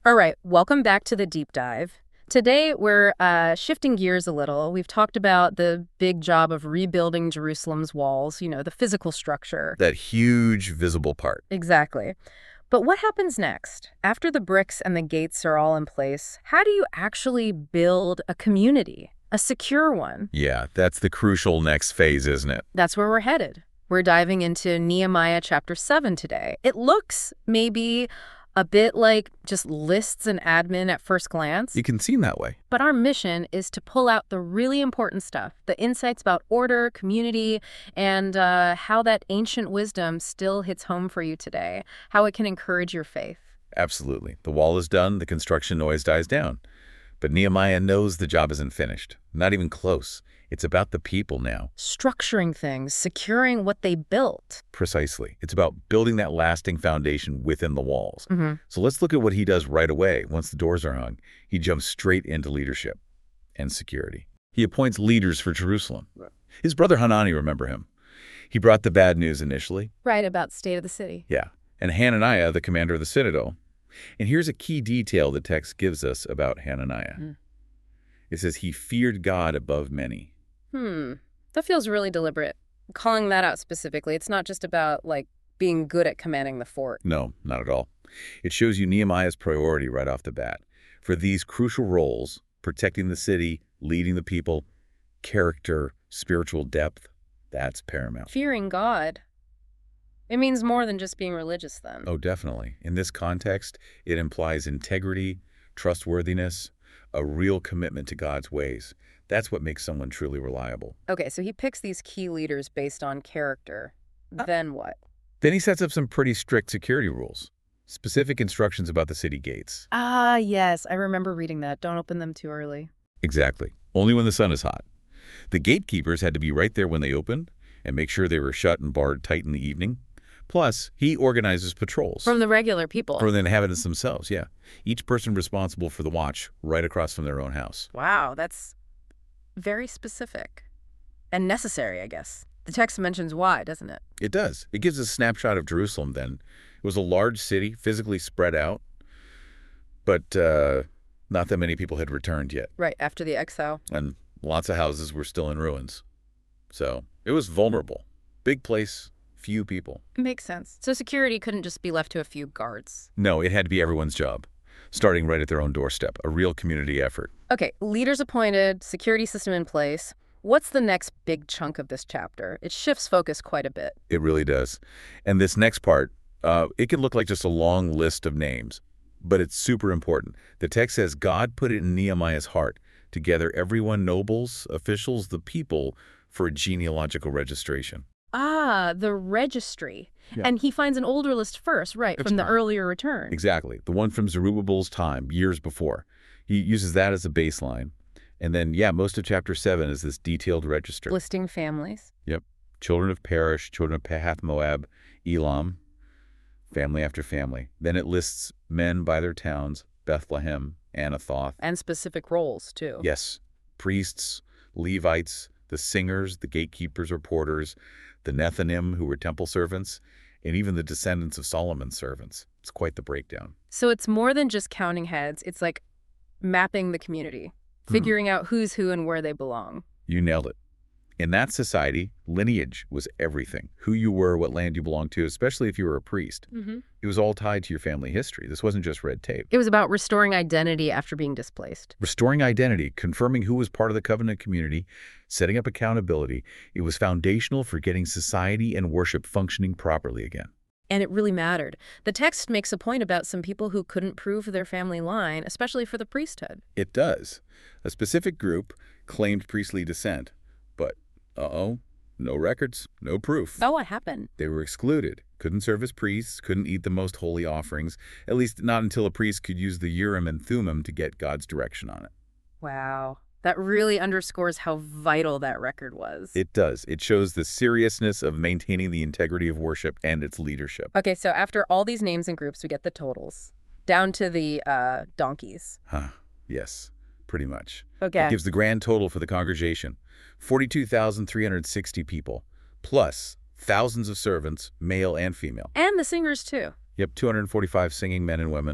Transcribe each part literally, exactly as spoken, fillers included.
All right, welcome back to the deep dive. Today, we're uh, shifting gears a little. We've talked about the big job of rebuilding Jerusalem's walls, you know, the physical structure. That huge visible part. Exactly. But what happens next? After the bricks and the gates are all in place, how do you actually build a community, a secure one? Yeah, that's the crucial next phase, isn't it? That's where we're headed. We're diving into Nehemiah chapter seven today. It looks maybe a bit like just lists and admin at first glance. You can seem that way. But our mission is to pull out the really important stuff, the insights about order, community, and uh, how that ancient wisdom still hits home for you today, how it can encourage your faith. Absolutely. The wall is done, the construction noise dies down. But Nehemiah knows the job isn't finished. Not even close. It's about the people now. Structuring things, securing what they built. Precisely. It's about building that lasting foundation within the walls. Mm-hmm. So let's look at what he does right away. Once the doors are hung, he jumps straight into leadership and security. He appoints leaders for Jerusalem. Right. His brother Hanani, remember him? He brought the bad news initially. Right, about state of the city. Yeah. And Hananiah, the commander of the citadel. And here's a key detail the text gives us about Hananiah. Mm. It says he feared God above many. Hmm. That feels really deliberate. Calling that out specifically, it's not just about, like, being good at commanding the fort. No, not at all. It shows you Nehemiah's priority right off the bat. For these crucial roles, protecting the city, leading the people, character, spiritual depth, that's paramount. Fearing God. It means more than just being religious, then. Oh, definitely. In this context, it implies integrity, trustworthiness, a real commitment to God's ways. That's what makes someone truly reliable. Okay, so he picks these key leaders based on character. Uh, then what? Then he sets up some pretty strict security rules. Specific instructions about the city gates. Ah, yes. I remember reading that. Don't open them too early. Exactly. Only when the sun is hot. The gatekeepers had to be right there when they opened and make sure they were shut and barred tight in the evening. Plus, he organizes patrols. From the regular people? From the inhabitants themselves, yeah. Each person responsible for the watch right across from their own house. Wow, that's very specific. And necessary, I guess. The text mentions why, doesn't it? It does. It gives a snapshot of Jerusalem then. It was a large city, physically spread out, but uh, not that many people had returned yet. Right, after the exile. And lots of houses were still in ruins. So it was vulnerable. Big place, few people. It makes sense. So security couldn't just be left to a few guards. No, it had to be everyone's job, starting right at their own doorstep, a real community effort. Okay, leaders appointed, security system in place. What's the next big chunk of this chapter? It shifts focus quite a bit. It really does. And this next part, uh, it can look like just a long list of names, but it's super important. The text says God put it in Nehemiah's heart to gather everyone, nobles, officials, the people, for a genealogical registration. Ah, the registry. Yeah. And he finds an older list first, right, That's from the right. earlier return. Exactly. The one from Zerubbabel's time, years before. He uses that as a baseline. And then, yeah, most of chapter seven is this detailed register. Listing families. Yep. Children of Perish, children of Pahath Moab, Elam, family after family. Then it lists men by their towns, Bethlehem, Anathoth. And specific roles, too. Yes. Priests, Levites, the singers, the gatekeepers or porters, the Nethinim, who were temple servants, and even the descendants of Solomon's servants. It's quite the breakdown. So it's more than just counting heads. It's like mapping the community, figuring mm-hmm. out who's who and where they belong. You nailed it. In that society, lineage was everything. Who you were, what land you belonged to, especially if you were a priest. Mm-hmm. It was all tied to your family history. This wasn't just red tape. It was about restoring identity after being displaced. Restoring identity, confirming who was part of the covenant community, setting up accountability. It was foundational for getting society and worship functioning properly again. And it really mattered. The text makes a point about some people who couldn't prove their family line, especially for the priesthood. It does. A specific group claimed priestly descent, but uh-oh, no records, no proof. Oh, what happened? They were excluded. Couldn't serve as priests, couldn't eat the most holy offerings, at least not until a priest could use the Urim and Thummim to get God's direction on it. Wow. That really underscores how vital that record was. It does. It shows the seriousness of maintaining the integrity of worship and its leadership. Okay, so after all these names and groups, we get the totals. Down to the uh, donkeys. Huh. Yes, pretty much. Okay. It gives the grand total for the congregation. forty-two thousand three hundred sixty people, plus thousands of servants, male and female. And the singers, too. Yep, two hundred forty-five singing men and women.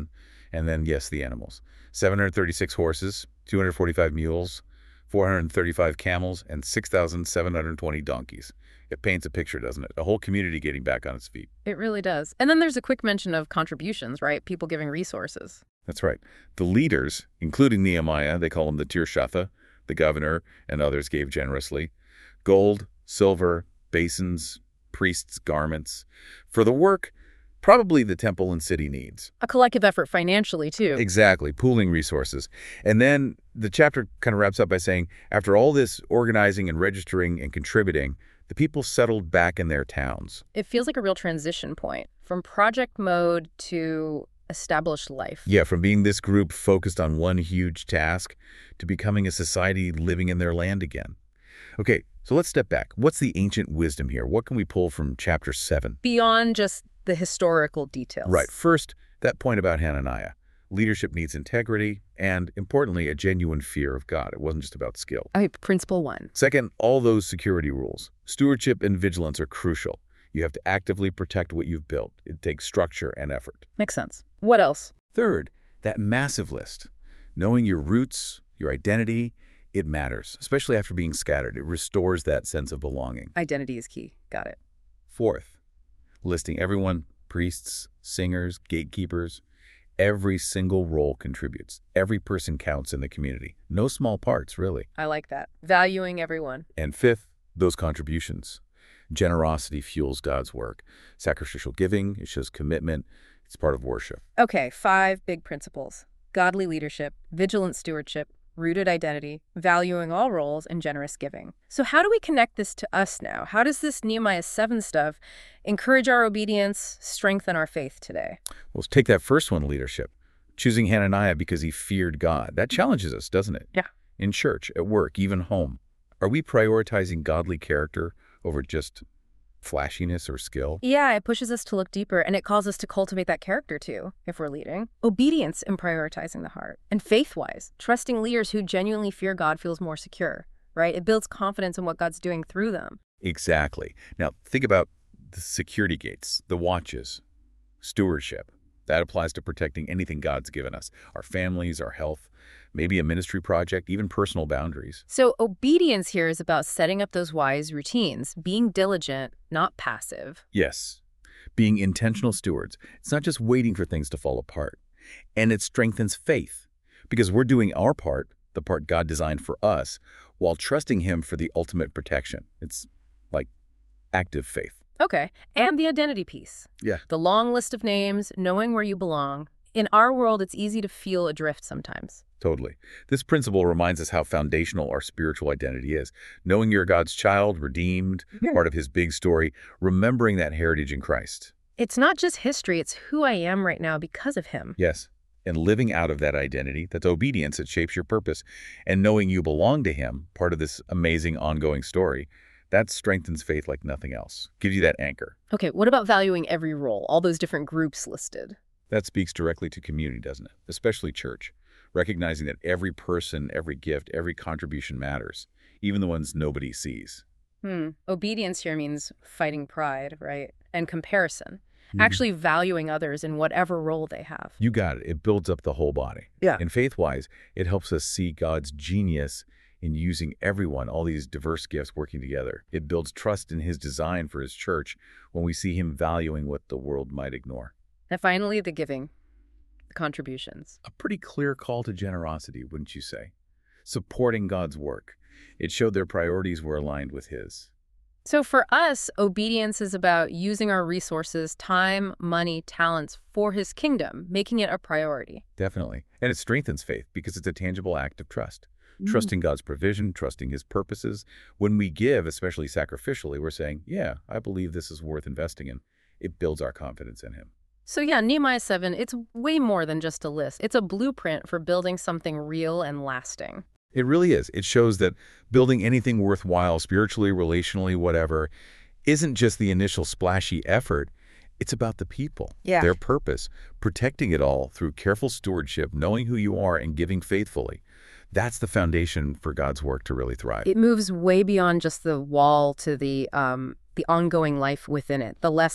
And then, yes, the animals. seven hundred thirty-six horses, two hundred forty-five mules, four hundred thirty-five camels, and six thousand seven hundred twenty donkeys. It paints a picture, doesn't it? A whole community getting back on its feet. It really does. And then there's a quick mention of contributions, right? People giving resources. That's right. The leaders, including Nehemiah, they call him the Tirshatha, the governor, and others gave generously. Gold, silver, basins, priests' garments. For the work, probably the temple and city needs. A collective effort financially, too. Exactly, pooling resources. And then the chapter kind of wraps up by saying, after all this organizing and registering and contributing, the people settled back in their towns. It feels like a real transition point from project mode to established life. Yeah, from being this group focused on one huge task to becoming a society living in their land again. Okay, so let's step back. What's the ancient wisdom here? What can we pull from chapter seven? Beyond just the historical details. Right. First, that point about Hananiah. Leadership needs integrity and, importantly, a genuine fear of God. It wasn't just about skill. Okay, principle one. Second, all those security rules. Stewardship and vigilance are crucial. You have to actively protect what you've built. It takes structure and effort. Makes sense. What else? Third, that massive list. Knowing your roots, your identity, it matters, especially after being scattered. It restores that sense of belonging. Identity is key. Got it. Fourth, listing everyone, priests, singers, gatekeepers. Every single role contributes. Every person counts in the community. No small parts, really. I like that. Valuing everyone. And fifth, those contributions. Generosity fuels God's work. Sacrificial giving, it shows commitment. It's part of worship. Okay, five big principles. Godly leadership, vigilant stewardship, rooted identity, valuing all roles, and generous giving. So how do we connect this to us now? How does this Nehemiah seven stuff encourage our obedience, strengthen our faith today? Well, let's take that first one, leadership. Choosing Hananiah because he feared God. That challenges us, doesn't it? Yeah. In church, at work, even home. Are we prioritizing godly character over just flashiness or skill? Yeah, it pushes us to look deeper, and it calls us to cultivate that character too, if we're leading. Obedience in prioritizing the heart. And faith-wise, trusting leaders who genuinely fear God feels more secure, right? It builds confidence in what God's doing through them. Exactly. Now, think about the security gates, the watches, stewardship. That applies to protecting anything God's given us, our families, our health, maybe a ministry project, even personal boundaries. So obedience here is about setting up those wise routines, being diligent, not passive. Yes, being intentional stewards. It's not just waiting for things to fall apart. And it strengthens faith because we're doing our part, the part God designed for us, while trusting Him for the ultimate protection. It's like active faith. Okay, and the identity piece. Yeah. The long list of names, knowing where you belong. In our world, it's easy to feel adrift sometimes. Totally. This principle reminds us how foundational our spiritual identity is. Knowing you're God's child, redeemed, part of His big story, remembering that heritage in Christ. It's not just history, it's who I am right now because of Him. Yes. And living out of that identity, that's obedience, it shapes your purpose. And knowing you belong to Him, part of this amazing ongoing story, that strengthens faith like nothing else. Gives you that anchor. Okay, what about valuing every role, all those different groups listed? That speaks directly to community, doesn't it? Especially church. Recognizing that every person, every gift, every contribution matters, even the ones nobody sees. Hmm. Obedience here means fighting pride, right? And comparison. Mm-hmm. Actually valuing others in whatever role they have. You got it. It builds up the whole body. Yeah. And faith-wise, it helps us see God's genius in using everyone, all these diverse gifts working together. It builds trust in His design for His church when we see Him valuing what the world might ignore. And finally, the giving, the contributions. A pretty clear call to generosity, wouldn't you say? Supporting God's work. It showed their priorities were aligned with His. So for us, obedience is about using our resources, time, money, talents for His kingdom, making it a priority. Definitely. And it strengthens faith because it's a tangible act of trust. Trusting God's provision, trusting His purposes. When we give, especially sacrificially, we're saying, yeah, I believe this is worth investing in. It builds our confidence in Him. So yeah, Nehemiah seven, it's way more than just a list. It's a blueprint for building something real and lasting. It really is. It shows that building anything worthwhile, spiritually, relationally, whatever, isn't just the initial splashy effort. It's about the people, yeah. their purpose, protecting it all through careful stewardship, knowing who you are and giving faithfully. That's the foundation for God's work to really thrive. It moves way beyond just the wall to the um, the ongoing life within it, the less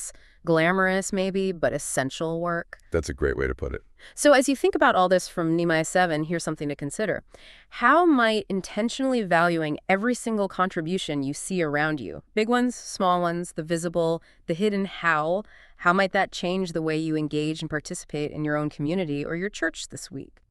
Glamorous, maybe, but essential work. That's a great way to put it. So as you think about all this from Nehemiah seven, here's something to consider. How might intentionally valuing every single contribution you see around you, big ones, small ones, the visible, the hidden how, how might that change the way you engage and participate in your own community or your church this week?